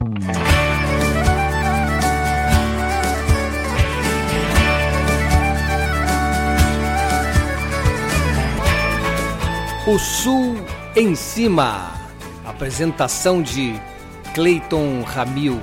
O Sul em Cima. Apresentação de Cleiton Ramil.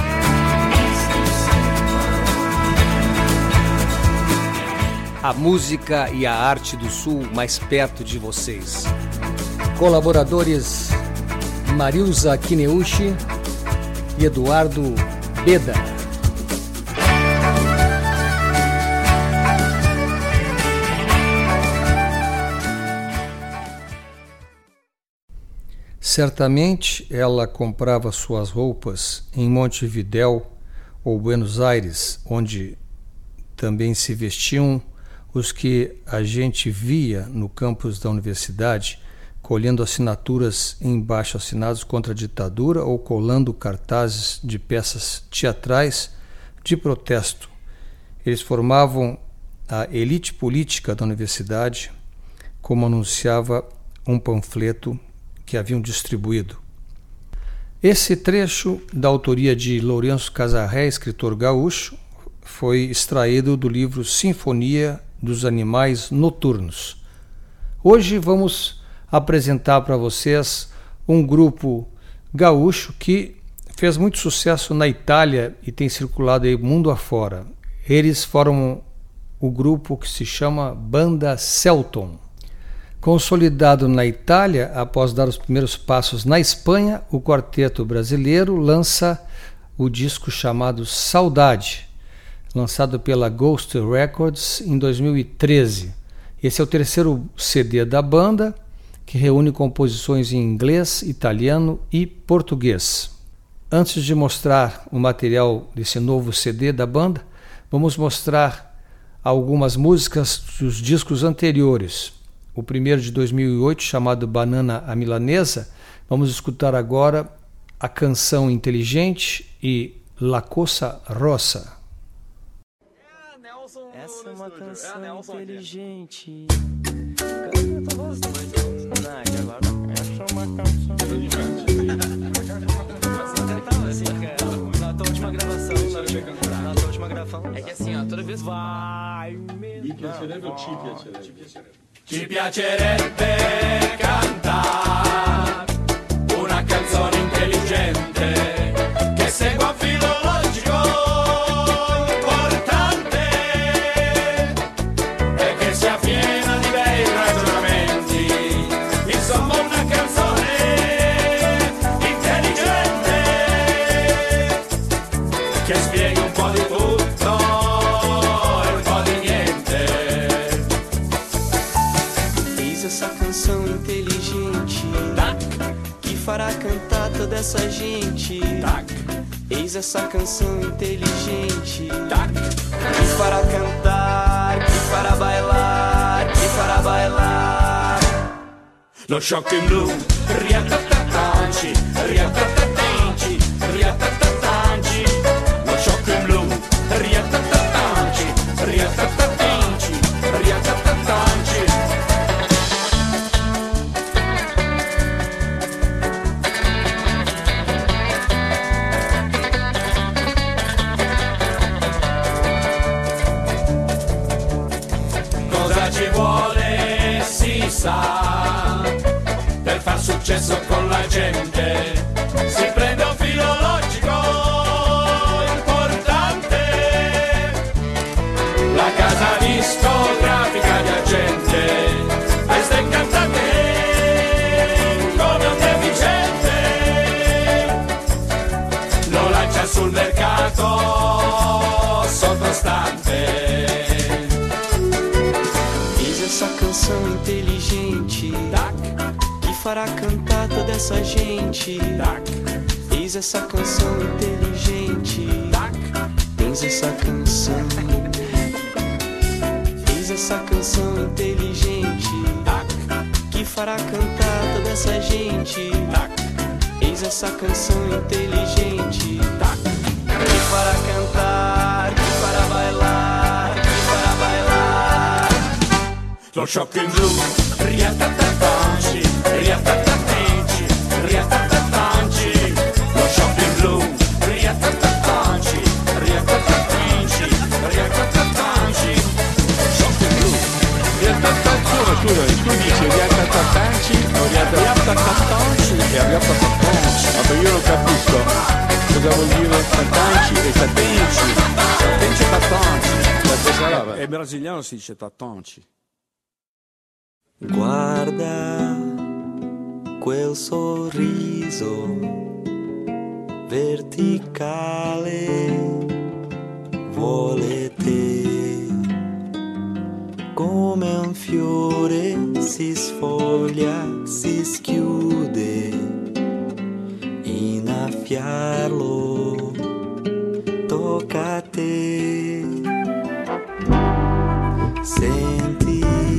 A música e a arte do Sul mais perto de vocês. Colaboradores Marilza Kineuchi e Eduardo Beda. Certamente ela comprava suas roupas em Montevidéu ou Buenos Aires, onde também se vestiam os que a gente via no campus da universidade, colhendo assinaturas em abaixo-assinados contra a ditadura ou colando cartazes de peças teatrais de protesto. Eles formavam a elite política da universidade, como anunciava um panfleto que haviam distribuído. Esse trecho, da autoria de Lourenço Casarré, escritor gaúcho, foi extraído do livro Sinfonia dos Animais Noturnos. Hoje vamos apresentar para vocês um grupo gaúcho que fez muito sucesso na Itália e tem circulado aí mundo afora. Eles formam o grupo que se chama Banda Celton. Consolidado na Itália, após dar os primeiros passos na Espanha, o quarteto brasileiro lança o disco chamado Saudade, lançado pela Ghost Records em 2013. Esse é o terceiro CD da banda, que reúne composições em inglês, italiano e português. Antes de mostrar o material desse novo CD da banda, vamos mostrar algumas músicas dos discos anteriores. O primeiro de 2008, chamado Banana à Milanesa. Vamos escutar agora a canção Inteligente e La Cosa Rosa. Essa é uma canção inteligente. Cadê a tua voz? Essa é uma canção inteligente. Na tua última gravação. Na tua última gravação. É que assim, ó, toda vez vai. Mi piacerebbe o ci piacerebbe? Ci piacerebbe cantare una canzone intelligente che segua un filo logico importante e che sia piena di bei ragionamenti. Insomma una canzone intelligente che spieghi un po' di tutto e un po' di niente. Essa canção inteligente, tac, que fará cantar toda essa gente, tac. Eis essa canção inteligente, tac, que fará cantar, que fará bailar, que fará bailar. Lo shocking blue, riatatattanci, riatatattanci, riatatattanci. Lo shocking blue, riatatattanci, riatatattanci, riatatattanci. Ci vuole, si sa, per far successo con la gente. Si prende un filo logico importante, la casa discografica di agente, questa è cantante come un deficiente, lo lancia sul mercato sottostante. Essa canção inteligente, tac, que fará cantar toda essa gente, tac. Eis essa canção inteligente, tac. Eis essa canção. Eis essa canção inteligente, tac, que fará cantar toda essa gente, tac. Eis essa canção inteligente, tac, que fará cantar, que fará bailar, que fará bailar. Lo shocking blue, riatatattanci, riatatattanci, riatatattanci. Lo shocking blue, capisco cosa vuol dire tatanci e tatenci. Tatenci e tatanci, la stessa roba. E brasiliano si dice tatanci. Guarda quel sorriso verticale, vuole te, come un fiore si sfoglia, si schiude, innaffiarlo tocca a te. Senti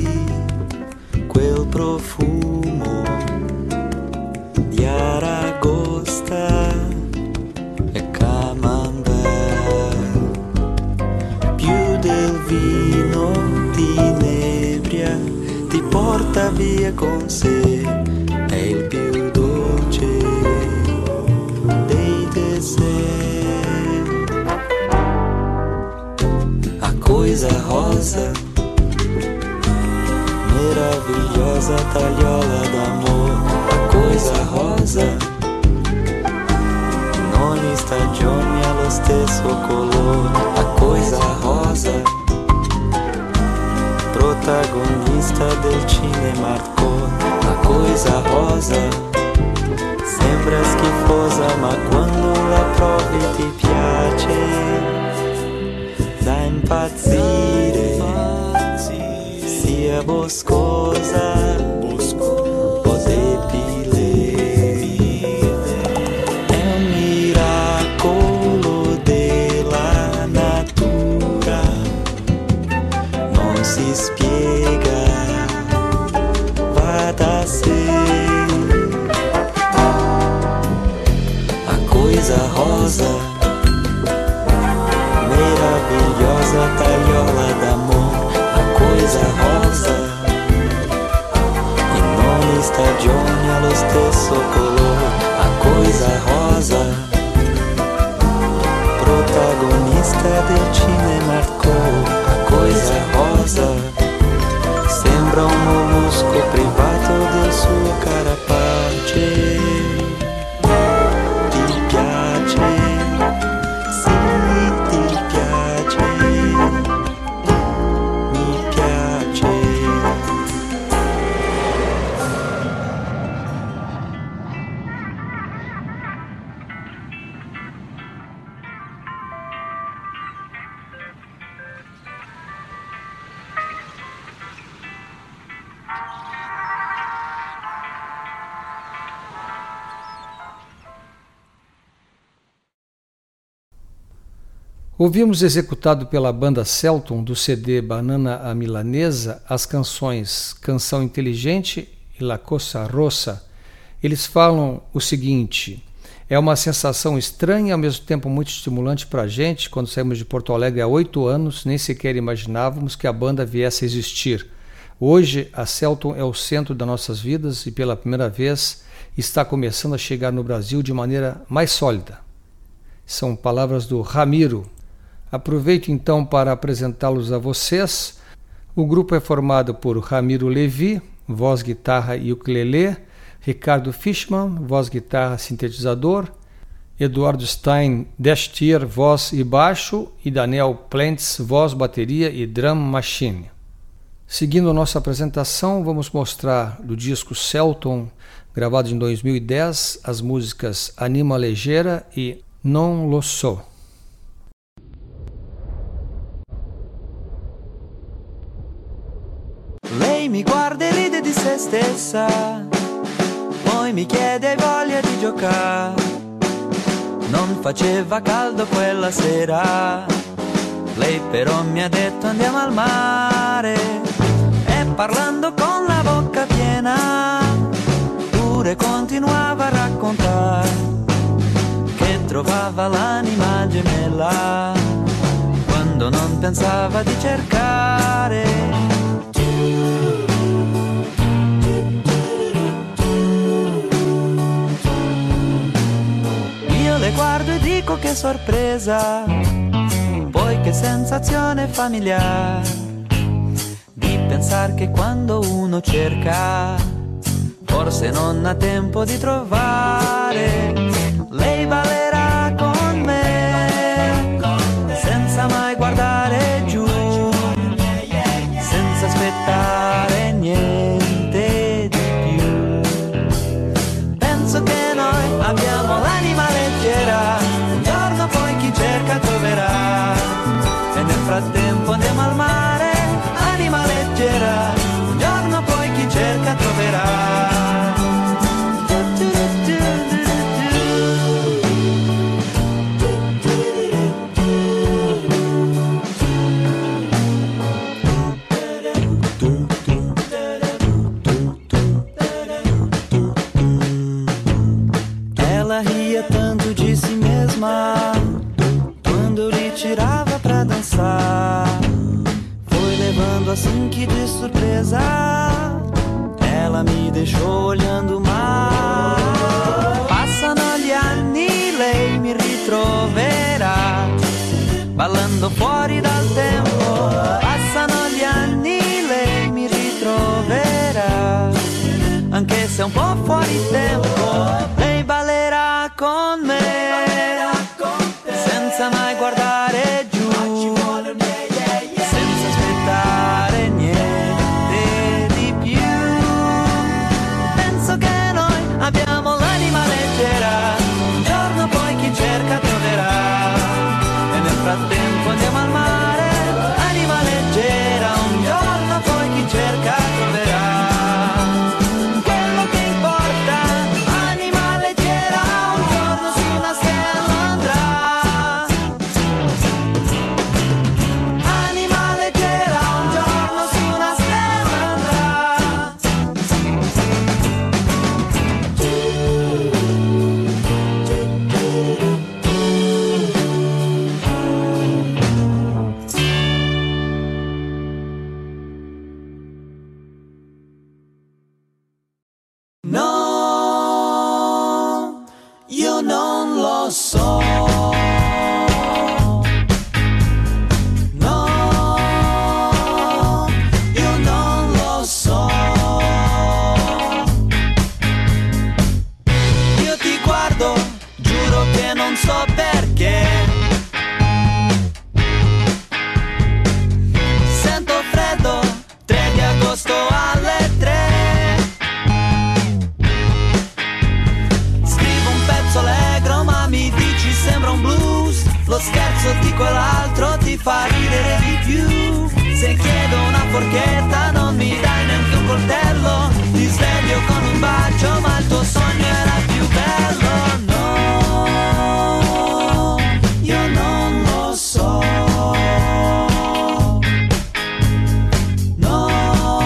quel profumo di aragosta e camembert, più del vino ti inebria, ti porta via con sé, è il più dolce dei dessert. A coisa rosa, meravigliosa tagliola d'amore, a coisa rosa, in ogni stagione ha lo stesso colore, a coisa rosa, protagonista del cinema hardcore, a coisa rosa, sembra schifosa ma quando la provi ti piace, da impazzire, sia boscosa o depilé, è un miracolo della natura, non si spiega, va da sé. A coisa rosa, meravigliosa tagliola d'amore, a coisa rosa, in ogni stagione ha lo stesso colore, a coisa rosa, protagonista del cinema hardcore, a coisa rosa, sembra un mollusco privato del suo carapace. Ti piace? Sì, ti piace. Mi piace. Ouvimos executado pela banda Celton do CD Banana a Milanesa as canções Canção Inteligente e La Cosa Rossa. Eles falam o seguinte: é uma sensação estranha e ao mesmo tempo muito estimulante para a gente. Quando saímos de Porto Alegre há 8 anos, nem sequer imaginávamos que a banda viesse a existir. Hoje, a Celton é o centro das nossas vidas e pela primeira vez está começando a chegar no Brasil de maneira mais sólida. São palavras do Ramiro. Aproveito então para apresentá-los a vocês. O grupo é formado por Ramiro Levi, voz, guitarra e ukulele, Ricardo Fishman, voz, guitarra, sintetizador, Eduardo Stein, Deshtier, voz e baixo, e Daniel Plentz, voz, bateria e drum machine. Seguindo a nossa apresentação, vamos mostrar do disco Celton, gravado em 2010, as músicas Anima Leggera e Non Lo So. Lei mi guarda e ride di se stessa, poi mi chiede hai voglia di giocare. Non faceva caldo quella sera, lei però mi ha detto andiamo al mare. E parlando con la bocca piena, pure continuava a raccontare che trovava l'anima gemella quando non pensava di cercare. Io le guardo e dico che sorpresa, poi che sensazione familiare di pensare che quando uno cerca forse non ha tempo di trovare. Lei si mesma quando lhe tirava pra dançar. Foi levando assim que de surpresa ela me deixou olhando o mar. Passano gli anni, lei mi ritroverà ballando fuori dal tempo. Passano gli anni, lei mi ritroverà anche se un po' fuori tempo. Lei ballerà con me senza mai guardare giù, senza aspettare niente di più. Penso che noi abbiamo l'anima leggera, un giorno poi chi cerca troverà. E nel frattempo andiamo al mare, anima leggera, un giorno poi chi cerca troverà. Quello che importa, anima leggera, un giorno su una stella andrà. Anima leggera, un giorno su una stella andrà. No, io non lo so. No, io non lo so. Io ti guardo, giuro che non so perché. Sento freddo, 3 di agosto alle 3. Scrivo un pezzo allegro ma mi dici sembra un blues. Lo scherzo di quell'altro ti fa ridere di più. Se chiedo una forchetta non mi dai neanche un coltello. Ti sveglio con un bacio ma il tuo sogno era più bello. No, io non lo so. No,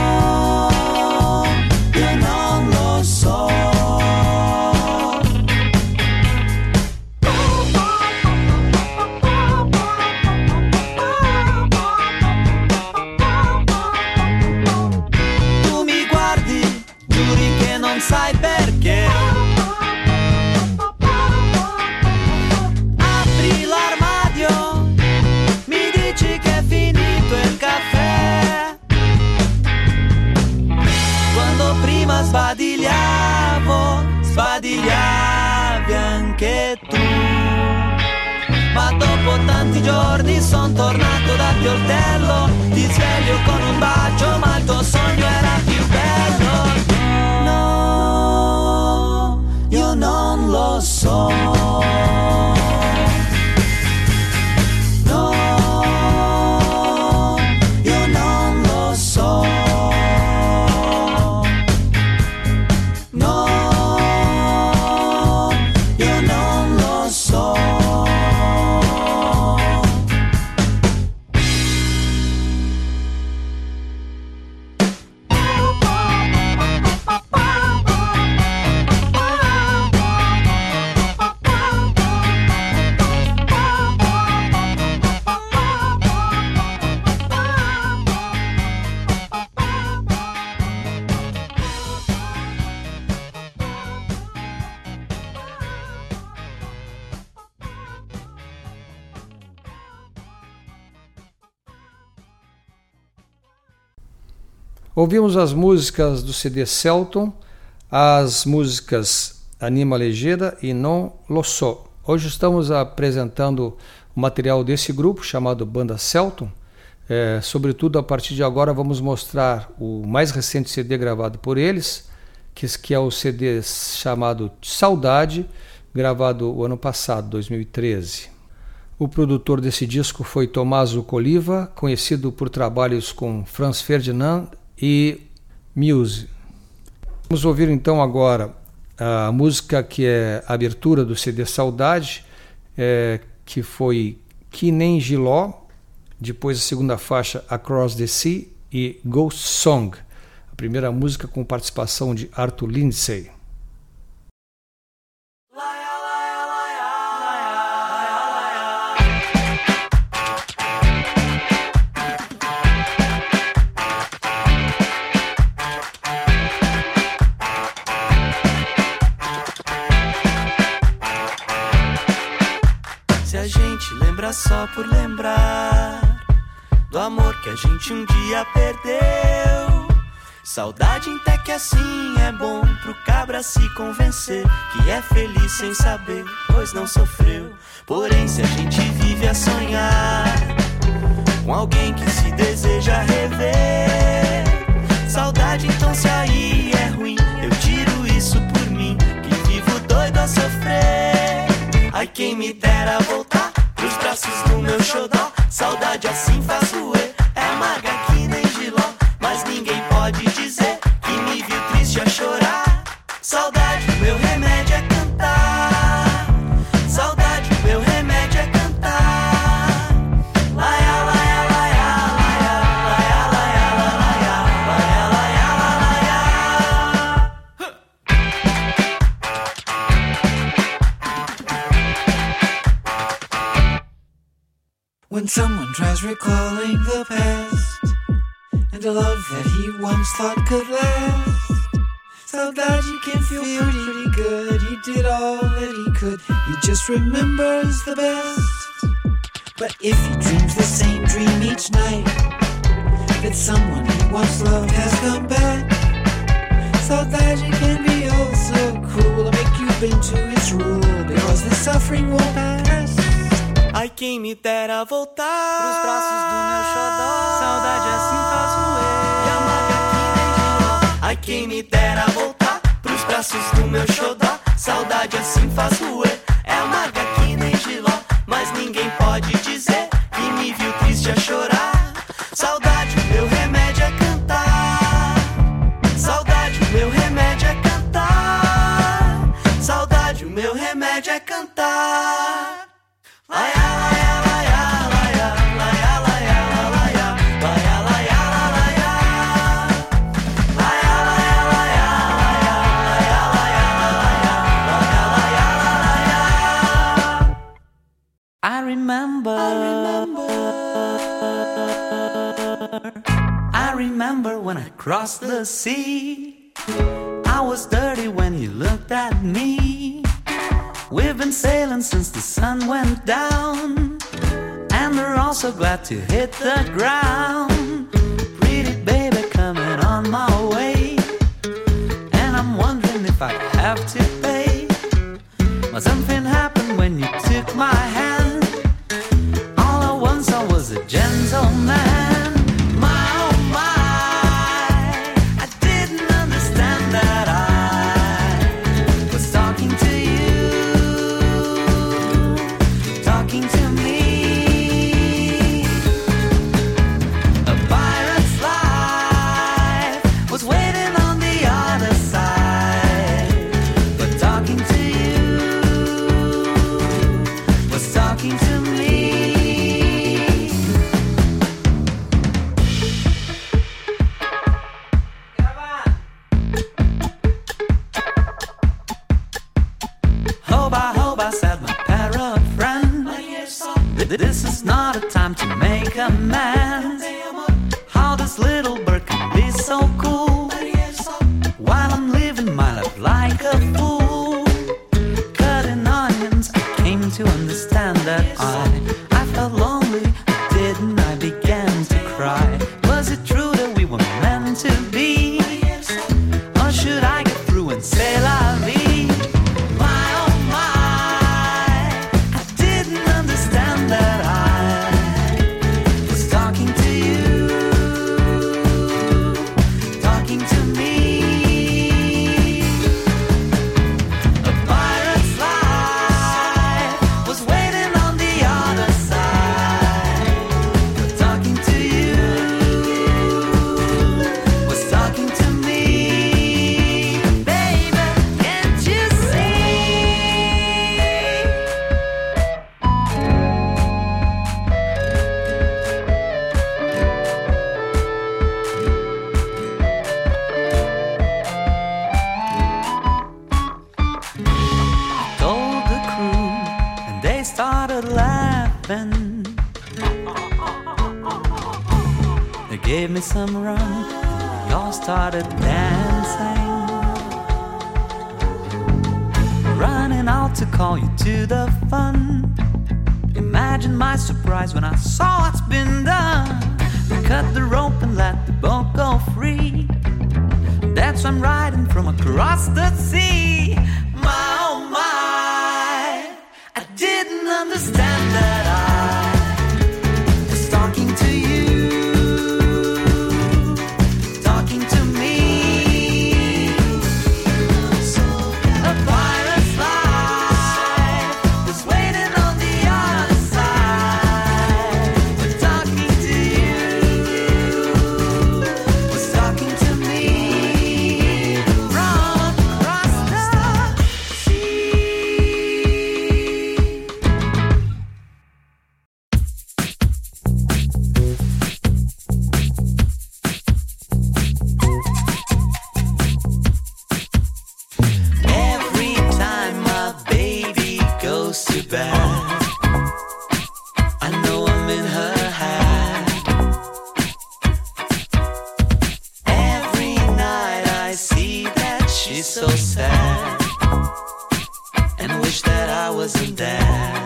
io non lo so. Tu mi guardi, giuri che non sai perché. Apri l'armadio, mi dici che è finito il caffè. Quando prima sbadigliavi anche tu. Ma dopo tanti giorni son tornato da Pioltello. Ti sveglio con un bacio ma il tuo sogno era più bello. No, io non lo so. No, io non lo so. No, io non lo so. Ouvimos as músicas do CD Celton, as músicas Anima Leggera e Non Lo So. Hoje estamos apresentando o material desse grupo chamado Banda Celton. Sobretudo, a partir de agora, vamos mostrar o mais recente CD gravado por eles, que é o CD chamado Saudade, gravado o ano passado, 2013. O produtor desse disco foi Tommaso Coliva, conhecido por trabalhos com Franz Ferdinand e Muse. Vamos ouvir então agora a música que é a abertura do CD Saudade, que foi Que Nem Giló, depois a segunda faixa Across the Sea e Ghost Song, a primeira música com participação de Arthur Lindsay. Laia, laia, laia, a gente lembra só por lembrar do amor que a gente um dia perdeu. Saudade até que assim é bom pro cabra se convencer que é feliz sem saber, pois não sofreu. Porém se a gente vive a sonhar com alguém que se deseja rever, saudade então se aí é ruim, eu tiro isso por mim, que vivo doido a sofrer. Ai quem me dera voltar pros braços do meu xodó, saudade assim faz doer, é maga que nem giló, mas ninguém pode dizer que me viu triste a chorar. Saudade, meu remédio é cantar, saudade, meu remédio é cantar. Laia, laia, laia, laia, laia, laia, laia, laia, laia, laia. When someone tries recalling the past and a love that he once thought could last, saudade can feel pretty good. He did all that he could, he just remembers the best. But if he dreams the same dream each night, that someone he once loved has come back, saudade can be oh so cruel and make you bend to its rule, because the suffering won't pass. Ai quem me dera voltar pros braços do meu xodó, saudade assim faz doer, e amarga que nem giló. Ai quem me dera voltar pros braços do meu xodó, saudade assim faz doer, é amarga que nem giló, mas ninguém pode dizer que me viu triste a chorar. Saudade, meu remédio é cantar, saudade, meu remédio é cantar, saudade, meu remédio é cantar. Laia, laia, laia, laia, laia, laia, laia, laia, laia, laia, laia, laia, laia, laia, laia, laia, laia. I remember when I crossed the sea. I was dirty when you looked at me. We've been sailing since the sun went down, and we're all so glad to hit the ground. Pretty baby coming on my way, and I'm wondering if I have to pay. But something happened when you took my hand. All I once saw was a gentleman. My oh my, I didn't understand that I was talking to you, talking to me. A pirate's life was waiting on the other side, but talking to you was talking to me. Hoba, said my parrot friend, this is not a time to make amends. How this little bird can be so cool, while I'm living my life like a fool. Cutting onions, I came to understand that I felt lonely, didn't I? Began to cry. Was it true that we were meant to be, or should I get through and say la vie? My oh my, I didn't understand that I was talking to you, talking to me. A pirate's life was waiting on the other side, but talking to you was talking to me. Baby, can't you see? Told the crew and they started laughing. They gave me some rum and we all started dancing, running out to call you to the fun. imagine my surprise when I saw what's been done. We cut the rope and let the boat go free. That's why I'm riding from across the sea. My oh my, I didn't understand that I was talking to you, talking to me. A pirate's life was waiting on the other side. But talking to you was talking to me from across the sea. Every time my baby goes to bed, I know I'm in her hat. Every night I see that she's so sad and wish that I wasn't there.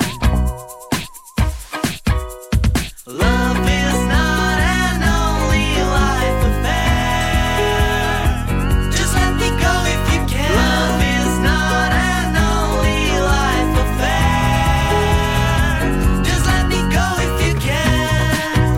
Love is not an only life affair. Just let me go if you can. Love is not an only life affair. Just let me go if you can.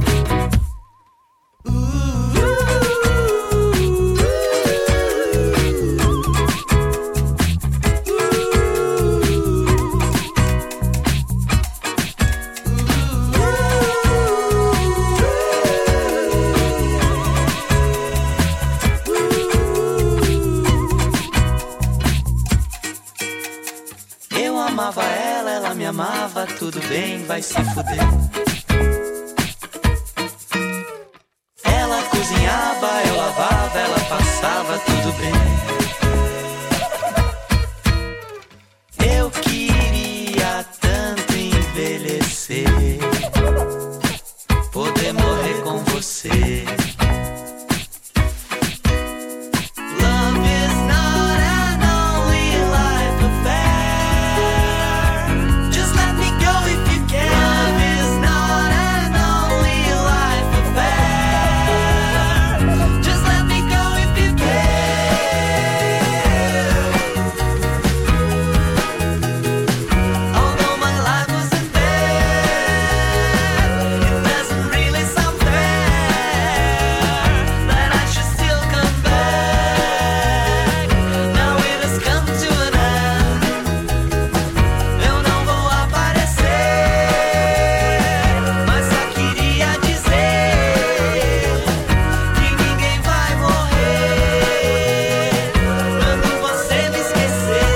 Eu amava ela, ela me amava, tudo bem, vai se fuder. Ela cozinhava, eu lavava, ela passava, tudo bem. Eu queria tanto envelhecer, poder morrer com você. Love is not an only life affair. Just let me go if you can. Love is not an only life affair. Just let me go if you can. Although my life wasn't bad, it doesn't really sound fair that I should still come back. Now it has come to an end. Eu não vou aparecer, mas só queria dizer que ninguém vai morrer quando você me esquecer.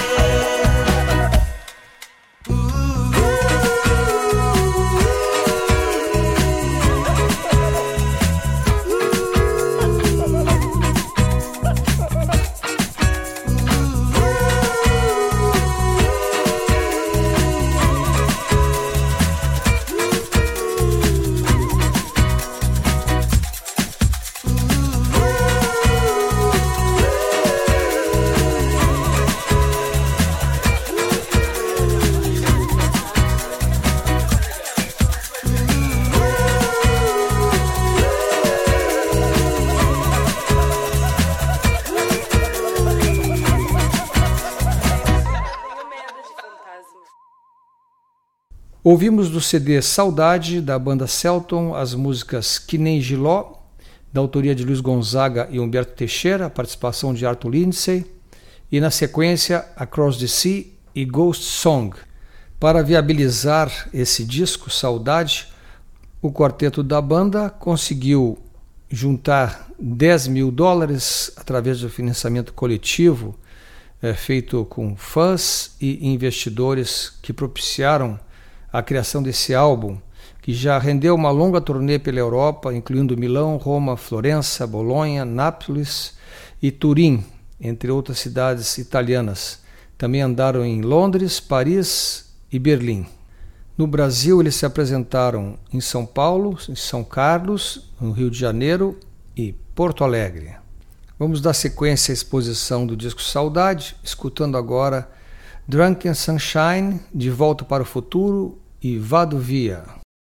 Ouvimos do CD Saudade, da banda Celton, as músicas Que Nem Giló, da autoria de Luiz Gonzaga e Humberto Teixeira, a participação de Arthur Lindsay, e na sequência Across the Sea e Ghost Song. Para viabilizar esse disco, Saudade, o quarteto da banda conseguiu juntar $10 mil através do financiamento coletivo feito com fãs e investidores que propiciaram a criação desse álbum, que já rendeu uma longa turnê pela Europa, incluindo Milão, Roma, Florença, Bolonha, Nápoles e Turim, entre outras cidades italianas. Também andaram em Londres, Paris e Berlim. No Brasil, eles se apresentaram em São Paulo, em São Carlos, no Rio de Janeiro e Porto Alegre. Vamos dar sequência à exposição do disco Saudade, escutando agora Drunken Sunshine, De Volta para o Futuro e Vado Via.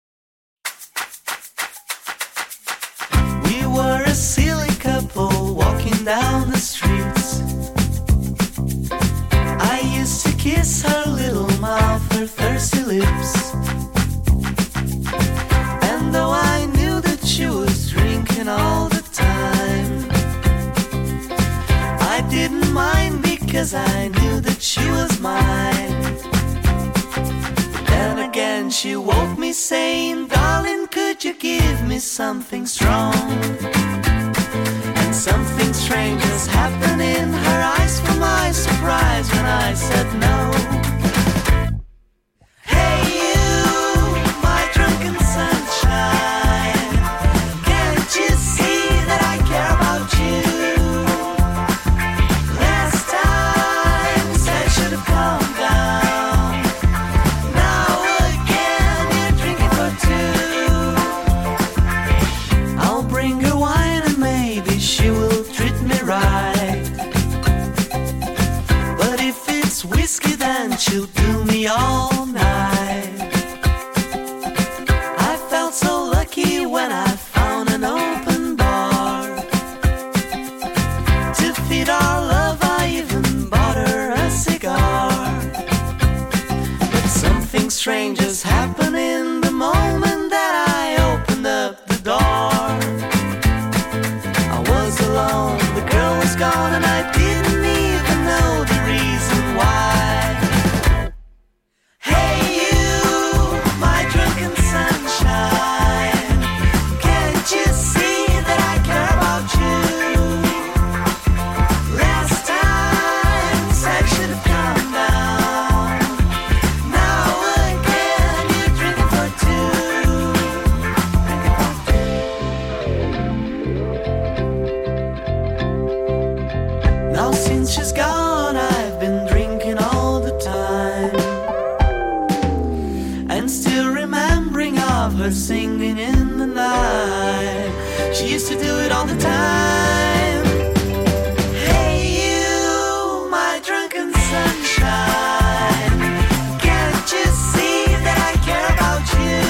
We were a silly couple walking down the streets. I used to kiss her little mouth, her thirsty lips. And though I knew that she was drinking all the time, I didn't mind because I knew that she was mine. But then again she woke me saying, darling, could you give me something strong? And something strange was happening in her eyes for my surprise when I said no. Hey you, my drunken sunshine, can't you see that I care about you? Last time said should have calmed down. Now again you're drinking for two. I'll bring her wine and maybe she will treat me right. But if it's whiskey then she'll do me all night. I felt so lucky when I found an open bar. To feed our love I even bought her a cigar. But something strange has happened in the moment that I opened up the door. I was alone, the girl was gone and I didn't even know the reason why. Hey you, my drunken sunshine, can't you see that I care about you? Last time said should have calmed down. Now again you're drinking for two. Now since she's gone I've been drinking all the time, and still remembering of her singing in the night. She used to do it all the time. Hey you, my drunken sunshine, can't you see that I care about you?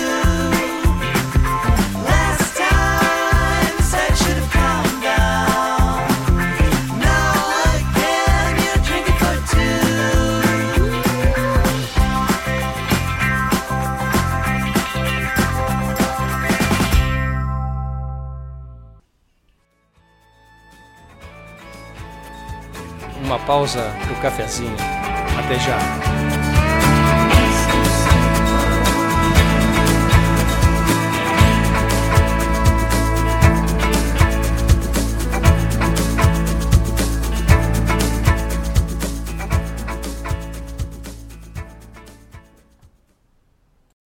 Last time said should have calmed down. Now again you're drinking for two. Uma pausa pro cafezinho. Até já.